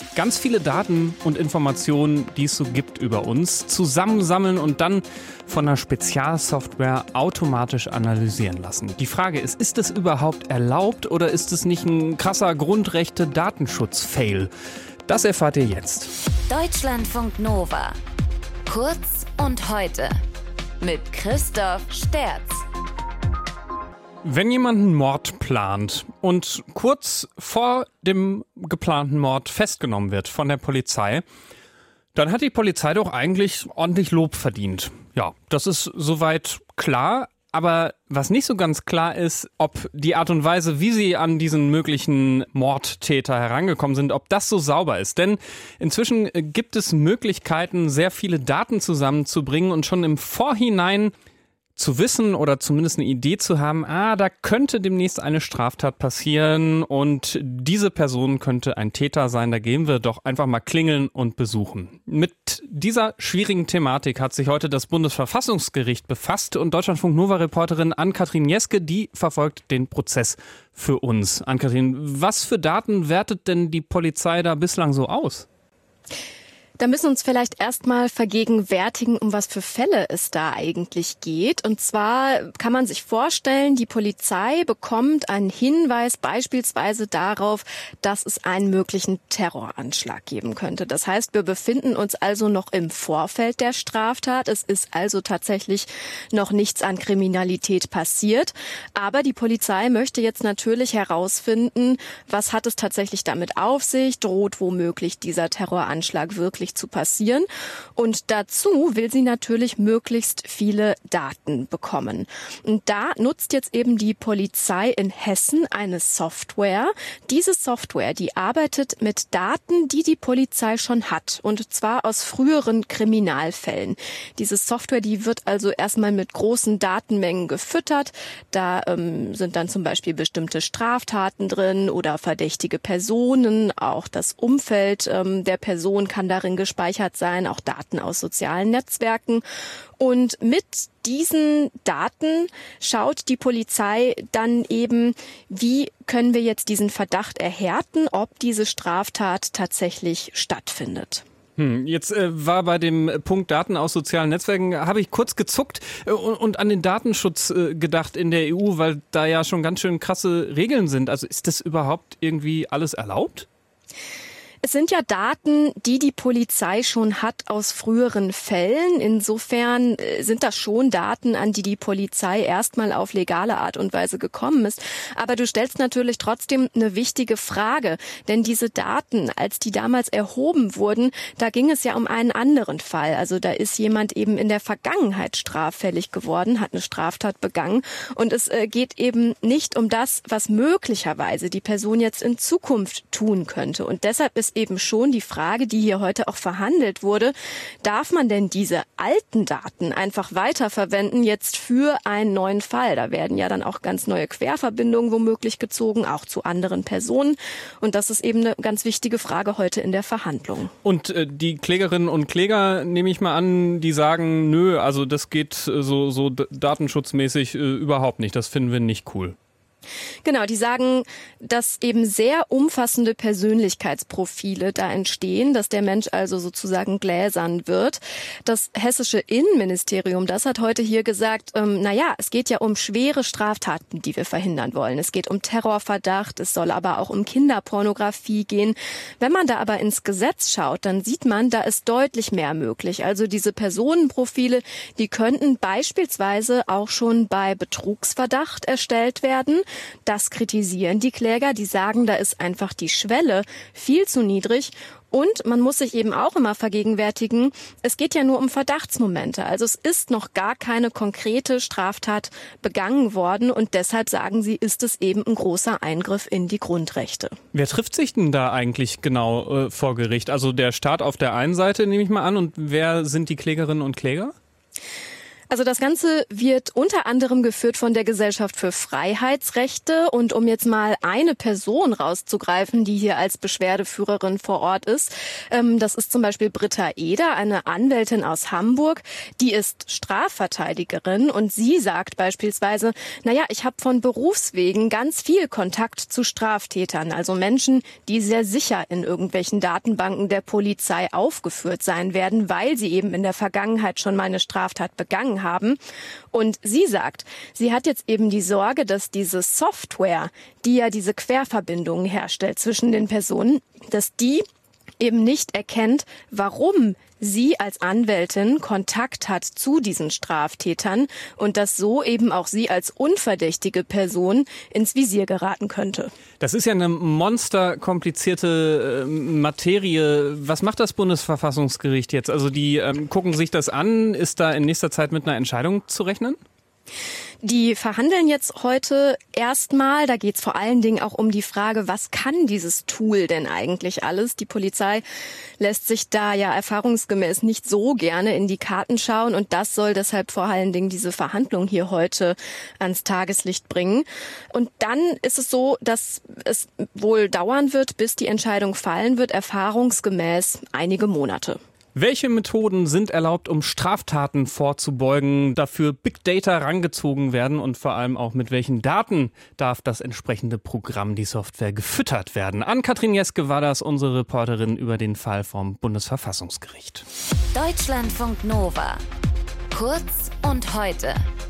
Ganz viele Daten und Informationen, die es so gibt über uns, zusammensammeln und dann von einer Spezialsoftware automatisch analysieren lassen. Die Frage ist es überhaupt erlaubt oder ist es nicht ein krasser Grundrechte-Datenschutz-Fail? Das erfahrt ihr jetzt. Deutschlandfunk Nova. Kurz und heute. Mit Christoph Sterz. Wenn jemand einen Mord plant und kurz vor dem geplanten Mord festgenommen wird von der Polizei, dann hat die Polizei doch eigentlich ordentlich Lob verdient. Ja, das ist soweit klar. Aber was nicht so ganz klar ist, ob die Art und Weise, wie sie an diesen möglichen Mordtäter herangekommen sind, ob das so sauber ist. Denn inzwischen gibt es Möglichkeiten, sehr viele Daten zusammenzubringen und schon im Vorhinein zu wissen oder zumindest eine Idee zu haben, da könnte demnächst eine Straftat passieren und diese Person könnte ein Täter sein, da gehen wir doch einfach mal klingeln und besuchen. Mit dieser schwierigen Thematik hat sich heute das Bundesverfassungsgericht befasst und Deutschlandfunk-Nova-Reporterin Ann-Kathrin Jeske, die verfolgt den Prozess für uns. Ann-Kathrin, was für Daten wertet denn die Polizei da bislang so aus? Da müssen wir uns vielleicht erstmal vergegenwärtigen, um was für Fälle es da eigentlich geht. Und zwar kann man sich vorstellen, die Polizei bekommt einen Hinweis beispielsweise darauf, dass es einen möglichen Terroranschlag geben könnte. Das heißt, wir befinden uns also noch im Vorfeld der Straftat. Es ist also tatsächlich noch nichts an Kriminalität passiert. Aber die Polizei möchte jetzt natürlich herausfinden, was hat es tatsächlich damit auf sich? Droht womöglich dieser Terroranschlag wirklich zu passieren. Und dazu will sie natürlich möglichst viele Daten bekommen. Und da nutzt jetzt eben die Polizei in Hessen eine Software. Diese Software, die arbeitet mit Daten, die die Polizei schon hat. Und zwar aus früheren Kriminalfällen. Diese Software, die wird also erstmal mit großen Datenmengen gefüttert. Da sind dann zum Beispiel bestimmte Straftaten drin oder verdächtige Personen. Auch das Umfeld der Person kann darin gespeichert sein, auch Daten aus sozialen Netzwerken. Und mit diesen Daten schaut die Polizei dann eben, wie können wir jetzt diesen Verdacht erhärten, ob diese Straftat tatsächlich stattfindet. Jetzt war bei dem Punkt Daten aus sozialen Netzwerken, habe ich kurz gezuckt und an den Datenschutz gedacht in der EU, weil da ja schon ganz schön krasse Regeln sind. Also ist das überhaupt irgendwie alles erlaubt? Es sind ja Daten, die die Polizei schon hat aus früheren Fällen. Insofern sind das schon Daten, an die die Polizei erstmal auf legale Art und Weise gekommen ist. Aber du stellst natürlich trotzdem eine wichtige Frage. Denn diese Daten, als die damals erhoben wurden, da ging es ja um einen anderen Fall. Also da ist jemand eben in der Vergangenheit straffällig geworden, hat eine Straftat begangen. Und es geht eben nicht um das, was möglicherweise die Person jetzt in Zukunft tun könnte. Und deshalb ist eben schon die Frage, die hier heute auch verhandelt wurde, darf man denn diese alten Daten einfach weiterverwenden jetzt für einen neuen Fall? Da werden ja dann auch ganz neue Querverbindungen womöglich gezogen, auch zu anderen Personen. Und das ist eben eine ganz wichtige Frage heute in der Verhandlung. Und die Klägerinnen und Kläger, nehme ich mal an, die sagen, nö, also das geht so datenschutzmäßig überhaupt nicht. Das finden wir nicht cool. Genau, die sagen, dass eben sehr umfassende Persönlichkeitsprofile da entstehen, dass der Mensch also sozusagen gläsern wird. Das hessische Innenministerium, das hat heute hier gesagt, es geht ja um schwere Straftaten, die wir verhindern wollen. Es geht um Terrorverdacht, es soll aber auch um Kinderpornografie gehen. Wenn man da aber ins Gesetz schaut, dann sieht man, da ist deutlich mehr möglich. Also diese Personenprofile, die könnten beispielsweise auch schon bei Betrugsverdacht erstellt werden. Das kritisieren die Kläger, die sagen, da ist einfach die Schwelle viel zu niedrig. Und man muss sich eben auch immer vergegenwärtigen, es geht ja nur um Verdachtsmomente. Also es ist noch gar keine konkrete Straftat begangen worden und deshalb sagen sie, ist es eben ein großer Eingriff in die Grundrechte. Wer trifft sich denn da eigentlich genau vor Gericht? Also der Staat auf der einen Seite, nehme ich mal an, und wer sind die Klägerinnen und Kläger? Also das Ganze wird unter anderem geführt von der Gesellschaft für Freiheitsrechte. Und um jetzt mal eine Person rauszugreifen, die hier als Beschwerdeführerin vor Ort ist, das ist zum Beispiel Britta Eder, eine Anwältin aus Hamburg. Die ist Strafverteidigerin und sie sagt beispielsweise, ich habe von Berufswegen ganz viel Kontakt zu Straftätern, also Menschen, die sehr sicher in irgendwelchen Datenbanken der Polizei aufgeführt sein werden, weil sie eben in der Vergangenheit schon mal eine Straftat begangen haben. Und sie sagt, sie hat jetzt eben die Sorge, dass diese Software, die ja diese Querverbindungen herstellt zwischen den Personen, dass die eben nicht erkennt, warum sie als Anwältin Kontakt hat zu diesen Straftätern und dass so eben auch sie als unverdächtige Person ins Visier geraten könnte. Das ist ja eine monsterkomplizierte Materie. Was macht das Bundesverfassungsgericht jetzt? Also die gucken sich das an. Ist da in nächster Zeit mit einer Entscheidung zu rechnen? Die verhandeln jetzt heute erstmal. Da geht es vor allen Dingen auch um die Frage, was kann dieses Tool denn eigentlich alles? Die Polizei lässt sich da ja erfahrungsgemäß nicht so gerne in die Karten schauen und das soll deshalb vor allen Dingen diese Verhandlung hier heute ans Tageslicht bringen. Und dann ist es so, dass es wohl dauern wird, bis die Entscheidung fallen wird, erfahrungsgemäß einige Monate. Welche Methoden sind erlaubt, um Straftaten vorzubeugen, dafür Big Data rangezogen werden und vor allem auch mit welchen Daten darf das entsprechende Programm, die Software, gefüttert werden? Ann-Kathrin Jeske war das, unsere Reporterin über den Fall vom Bundesverfassungsgericht. Deutschlandfunk Nova. Kurz und heute.